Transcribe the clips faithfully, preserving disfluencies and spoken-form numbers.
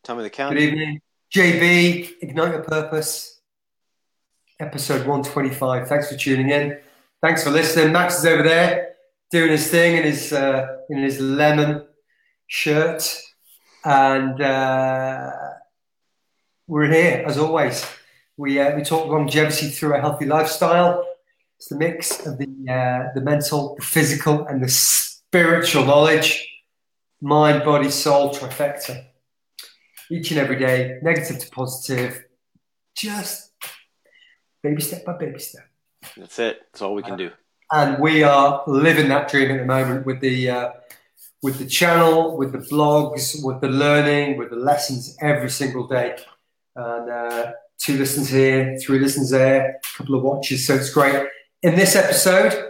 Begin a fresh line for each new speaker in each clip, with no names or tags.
Tell me the count.
Good evening. J B, Ignite Your Purpose, episode one twenty-five. Thanks for tuning in. Thanks for listening. Max is over there doing his thing in his uh, in his lemon shirt. And uh, we're here, as always. We uh, we talk longevity through a healthy lifestyle. It's the mix of the uh, the mental, the physical, and the spiritual knowledge. Mind, body, soul trifecta. Each and every day, negative to positive, just baby step by baby step.
That's it. That's all we can do.
And we are living that dream at the moment with the uh, with the channel, with the blogs, with the learning, with the lessons every single day. And uh, two listens here, three listens there, a couple of watches. So it's great. In this episode,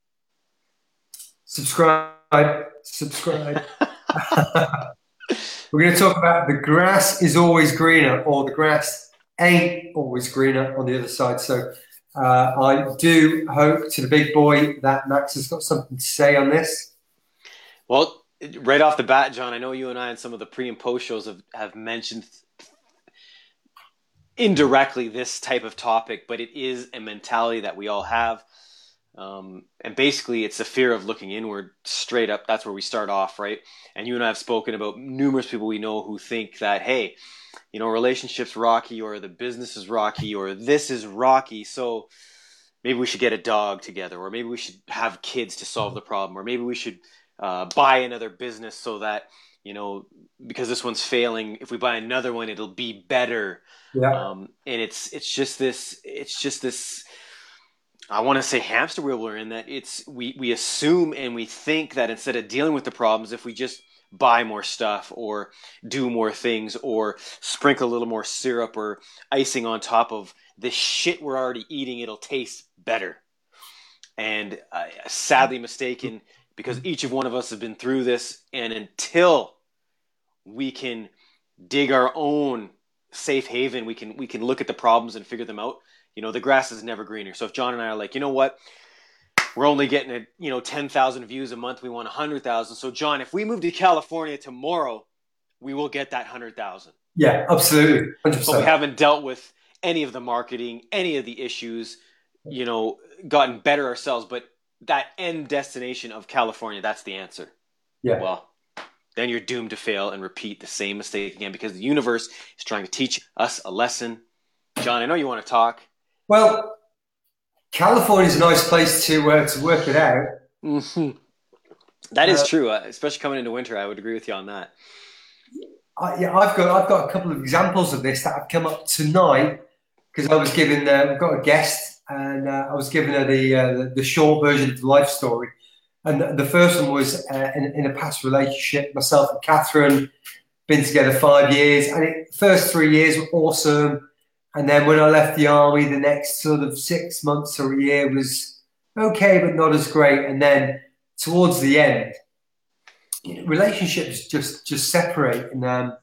subscribe, subscribe. We're going to talk about the grass is always greener, or the grass ain't always greener on the other side. So uh, I do hope, to the big boy, that Max has got something to say on this.
Well, right off the bat, John, I know you and I in some of the pre and post shows have, have mentioned indirectly this type of topic, but it is a mentality that we all have. Um, and basically, it's the fear of looking inward straight up. That's where we start off, right? And you and I have spoken about numerous people we know who think that, hey, you know, relationships rocky, or the business is rocky, or this is rocky, so maybe we should get a dog together, or maybe we should have kids to solve the problem, or maybe we should uh, buy another business so that, you know, because this one's failing, if we buy another one, it'll be better.
Yeah.
Um, and it's it's just this, it's just this. I want to say hamster wheel we're in, that it's we, we assume and we think that instead of dealing with the problems, if we just buy more stuff or do more things or sprinkle a little more syrup or icing on top of the shit we're already eating, it'll taste better. And uh, sadly mistaken, because each of one of us have been through this, and until we can dig our own safe haven, we can we can look at the problems and figure them out. You know, the grass is never greener. So if John and I are like, you know what, we're only getting, a, you know, ten thousand views a month. We want one hundred thousand. So John, if we move to California tomorrow, we will get that one hundred thousand.
Yeah, absolutely. one hundred percent.
But we haven't dealt with any of the marketing, any of the issues, you know, gotten better ourselves. But that end destination of California, that's the answer.
Yeah.
Well, then you're doomed to fail and repeat the same mistake again, because the universe is trying to teach us a lesson. John, I know you want to talk.
Well, California is a nice place to uh, to work it out.
Mm-hmm. That is
uh,
true, uh, especially coming into winter. I would agree with you on that.
I, yeah, I've got I've got a couple of examples of this that have come up tonight, because I was given uh, we've got a guest, and uh, I was giving her the, uh, the the short version of the life story. And the, the first one was uh, in, in a past relationship. Myself and Catherine been together five years, and it, first three years were awesome. And then when I left the army, the next sort of six months or a year was okay, but not as great. And then towards the end, you know, relationships just just separate. And, um,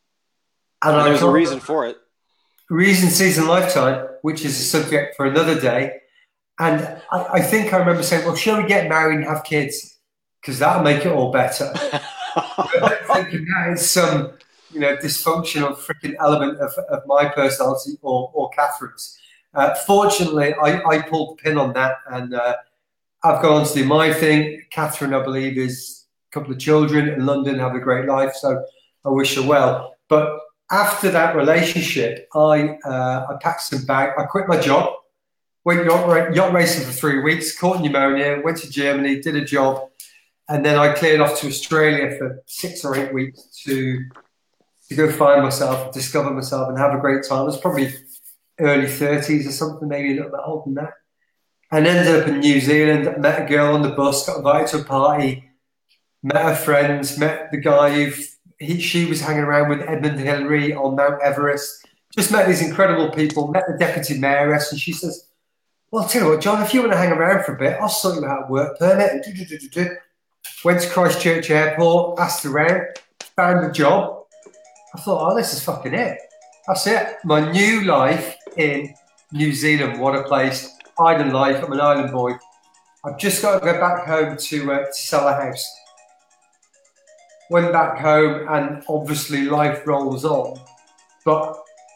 and
well,
I
there's a reason for it.
Reason, season, lifetime, which is a subject for another day. And I, I think I remember saying, well, shall we get married and have kids? Because that'll make it all better. I'm thinking that is some... you know, dysfunctional freaking element of, of my personality or, or Catherine's. Uh, fortunately, I, I pulled the pin on that, and uh, I've gone on to do my thing. Catherine, I believe, is a couple of children in London, have a great life, so I wish her well. But after that relationship, I uh, I packed some bag. I quit my job, went yacht, yacht racing for three weeks, caught pneumonia, went to Germany, did a job, and then I cleared off to Australia for six or eight weeks to... to go find myself, discover myself, and have a great time. I was probably early thirties or something, maybe a little bit older than that. And ended up in New Zealand, met a girl on the bus, got invited to a party, met her friends, met the guy who he, she was hanging around with, Edmund Hillary on Mount Everest. Just met these incredible people, met the deputy mayoress, and she says, well, I'll tell you what, John, if you want to hang around for a bit, I'll sort you out a work permit. And do, do, do, do, do. Went to Christchurch Airport, asked around, found a job. I thought, oh, this is fucking it. That's it. My new life in New Zealand. What a place. Island life. I'm an island boy. I've just got to go back home to, uh, to sell a house. went back home, and obviously life rolls on. But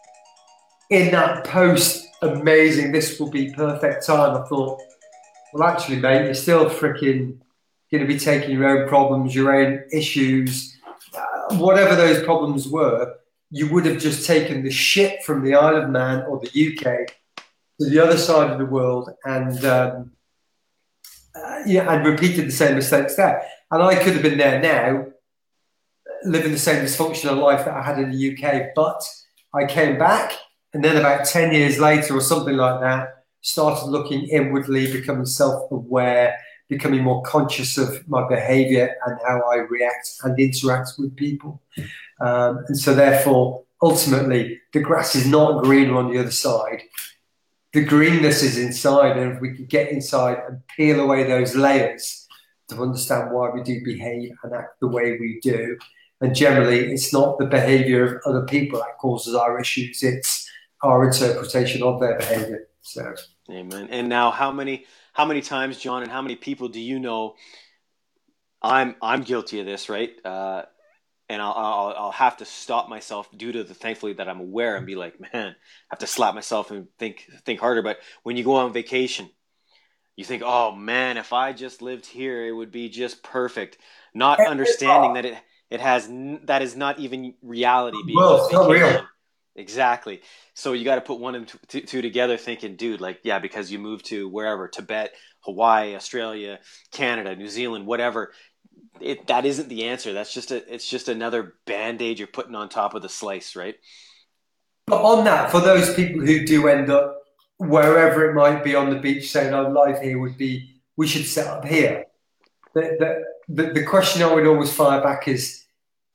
in that post amazing, this will be perfect time, I thought, well, actually, mate, you're still freaking going to be taking your own problems, your own issues, uh, whatever those problems were. You would have just taken the shit from the Isle of Man or the U K to the other side of the world, and um, uh, yeah, and repeated the same mistakes there. And I could have been there now, living the same dysfunctional life that I had in the U K, but I came back, and then about ten years later or something like that, started looking inwardly, becoming self-aware, becoming more conscious of my behavior and how I react and interact with people. Um, and so therefore, ultimately, the grass is not greener on the other side. The greenness is inside, and if we could get inside and peel away those layers to understand why we do behave and act the way we do, and generally, it's not the behavior of other people that causes our issues, it's our interpretation of their behavior. So,
amen. And now, how many how many times, John, and how many people do you know? I'm I'm guilty of this, right? Uh, and I'll, I'll I'll have to stop myself due to the thankfully that I'm aware and be like, man, I have to slap myself and think think harder. But when you go on vacation, you think, oh man, if I just lived here, it would be just perfect. Not understanding that it it has that is not even reality being
well,
on
it's not
vacation.
real.
Exactly. So you got to put one and two, two together, thinking, dude, like, yeah, because you moved to wherever, Tibet, Hawaii, Australia, Canada, New Zealand, whatever. It, that isn't the answer. That's just a, it's just another band-aid you're putting on top of the slice, right?
But on that, for those people who do end up wherever it might be on the beach saying, our life here would be, we should set up here. The, the, the, the question I would always fire back is,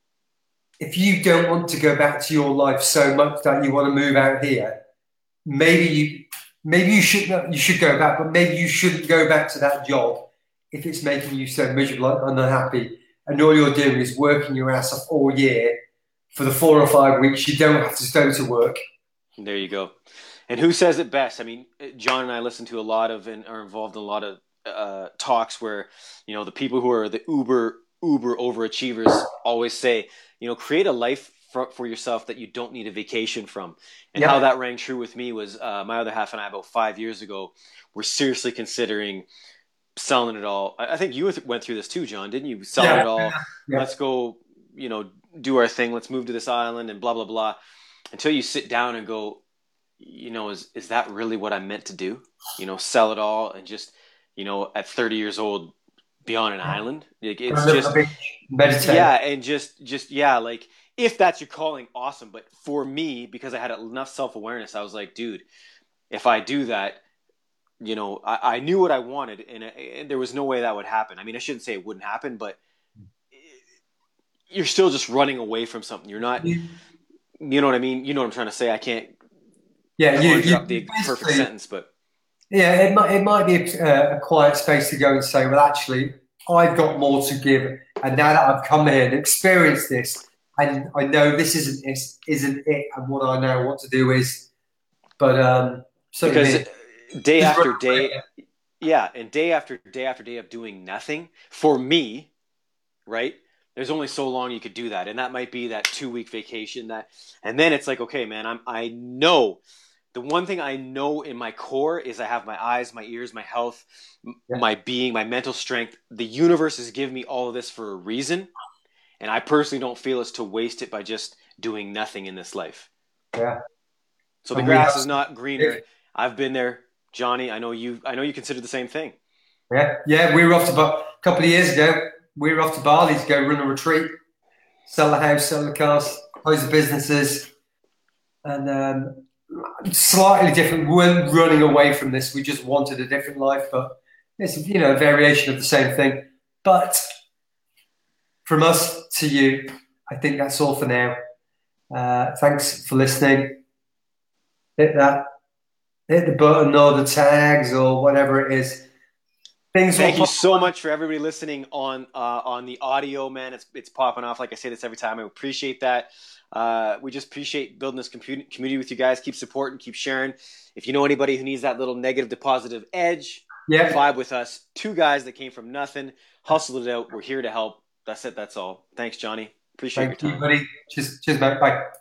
if you don't want to go back to your life so much that you want to move out here, maybe you maybe you should you should go back, but maybe you shouldn't go back to that job if it's making you so miserable and unhappy, and all you're doing is working your ass off all year for the four or five weeks you don't have to go to work.
There you go. And who says it best? I mean, John and I listen to a lot of and are involved in a lot of uh, talks where, you know, the people who are the uber uber overachievers always say, you know, create a life for, for yourself that you don't need a vacation from. And yeah. How that rang true with me was uh, my other half and I, about five years ago, were seriously considering selling it all. I, I think you went through this too, John, didn't you? Sell
yeah.
it all.
Yeah.
Let's go, you know, do our thing. Let's move to this island and blah, blah, blah. Until you sit down and go, you know, is, is that really what I'm meant to do? You know, sell it all and just, you know, at thirty years old, be on an island. Like, it's just
meditate.
Yeah, and just just yeah, like if that's your calling, awesome. But for me, because I had enough self-awareness, I was like, dude, if I do that, you know, I, I knew what I wanted, and, and there was no way that would happen. I mean, I shouldn't say it wouldn't happen, but you're still just running away from something. You're not, you know what I mean? You know what I'm trying to say? I can't
yeah, you, you,
the perfect sentence, but
yeah, it might it might be a, a quiet space to go and say, well, actually, I've got more to give, and now that I've come here and experienced this, and I know this isn't this isn't it, and what I know what to do is, but um,
because day after day, yeah, and day after day after day of doing nothing for me, right? There's only so long you could do that, and that might be that two week vacation. That, and then it's like, okay, man, I'm I know. The one thing I know in my core is I have my eyes, my ears, my health, yeah. my being, my mental strength. The universe has given me all of this for a reason. And I personally don't feel it's to waste it by just doing nothing in this life.
Yeah.
So the grass is not greener. I've been there. Johnny, I know you I know you consider the same thing.
Yeah. Yeah. We were off to a couple of years ago, we were off to Bali to go run a retreat, sell the house, sell the cars, close the businesses. And um slightly different. We weren't running away from this. We just wanted a different life, but it's, you know, a variation of the same thing. But from us to you, I think that's all for now. Uh, thanks for listening. Hit that, hit the button or the tags or whatever it is. Things
Thank you so much for everybody listening on uh, on the audio, man. It's it's popping off. Like I say this every time. I appreciate that. Uh, we just appreciate building this community with you guys. Keep supporting, keep sharing. If you know anybody who needs that little negative to positive edge,
yeah.
vibe with us. Two guys that came from nothing, hustled it out. We're here to help. That's it. That's all. Thanks, Johnny. Appreciate your
Thank you,
time.
buddy. Cheers, cheers, mate. Bye.